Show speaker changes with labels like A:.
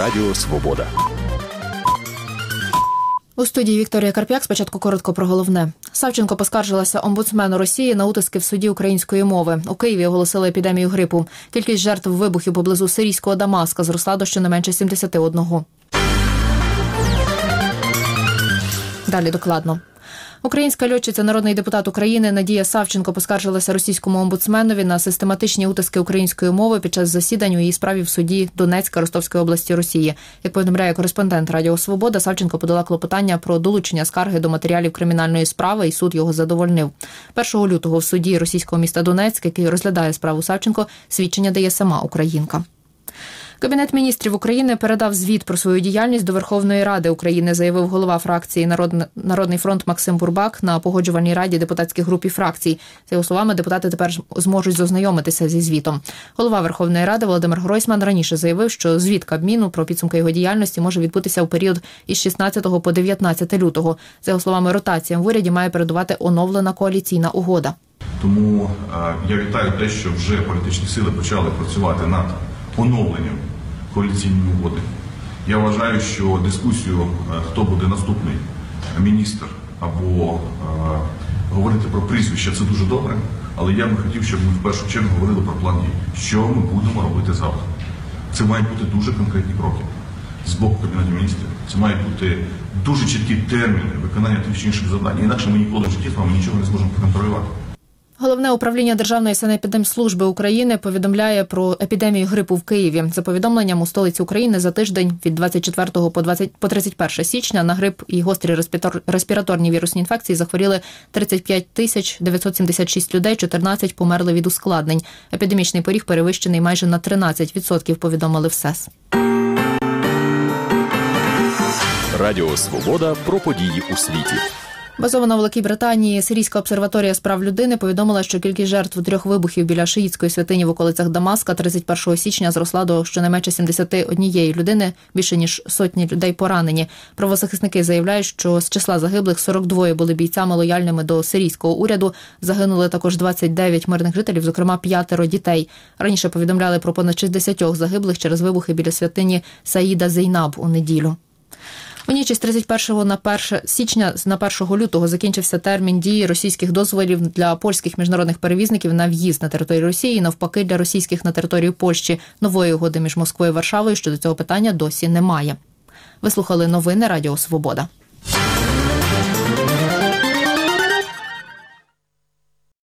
A: Радіо Свобода.
B: У студії Вікторія Карп'як. Спочатку коротко про головне. Савченко поскаржилася омбудсмену Росії на утиски в суді української мови. У Києві оголосили епідемію грипу. Кількість жертв вибухів поблизу сирійського Дамаска зросла до щонайменше 71. Далі докладно. Українська льотчиця, народний депутат України Надія Савченко поскаржилася російському омбудсменові на систематичні утиски української мови під час засідань у її справі в суді Донецька Ростовської області Росії. Як повідомляє кореспондент Радіо Свобода, Савченко подала клопотання про долучення скарги до матеріалів кримінальної справи, і суд його задовольнив. 1 лютого в суді російського міста Донецьк, який розглядає справу Савченко, свідчення дає сама українка. Кабінет міністрів України передав звіт про свою діяльність до Верховної Ради України, заявив голова фракції «Народний фронт» Максим Бурбак на погоджувальній раді депутатських груп і фракцій. За його словами, депутати тепер зможуть ознайомитися зі звітом. Голова Верховної Ради Володимир Гройсман раніше заявив, що звіт Кабміну про підсумки його діяльності може відбутися у період із 16 по 19 лютого. За його словами, ротаціям в уряді має передувати оновлена коаліційна угода.
C: Тому я вітаю те, що вже політичні сили почали працювати над оновленням коаліційної угоди. Я вважаю, що дискусію, хто буде наступний міністр або говорити про прізвище, це дуже добре, але я би хотів, щоб ми в першу чергу говорили про план дій. Що ми будемо робити завтра? Це мають бути дуже конкретні кроки з боку Кабінету міністрів. Це мають бути дуже чіткі терміни виконання тих чи інших завдань. Інакше ми ніколи в житті з вами нічого не зможемо контролювати.
B: Головне управління Державної санепідемслужби України повідомляє про епідемію грипу в Києві. За повідомленням, у столиці України за тиждень від 24 по 31 січня на грип і гострі респіраторні вірусні інфекції захворіли 35 976 людей, 14 померли від ускладнень. Епідемічний поріг перевищений майже на 13%, повідомили в СЕС.
A: Радіо Свобода про події у світі.
B: Базована у Великій Британії Сирійська обсерваторія з прав людини повідомила, що кількість жертв 3 вибухів біля шиїтської святині в околицях Дамаска 31 січня зросла до щонайменше 71 людини, більше ніж сотні людей поранені. Правозахисники заявляють, що з числа загиблих 42 були бійцями лояльними до сирійського уряду. Загинули також 29 мирних жителів, зокрема 5 дітей. Раніше повідомляли про понад 60 загиблих через вибухи біля святині Саїда Зейнаб у неділю. У ніч із 31 на 1 січня на 1 лютого закінчився термін дії російських дозволів для польських міжнародних перевізників на в'їзд на територію Росії, навпаки для російських на територію Польщі. Нової угоди між Москвою і Варшавою щодо цього питання досі немає. Ви слухали новини Радіо Свобода.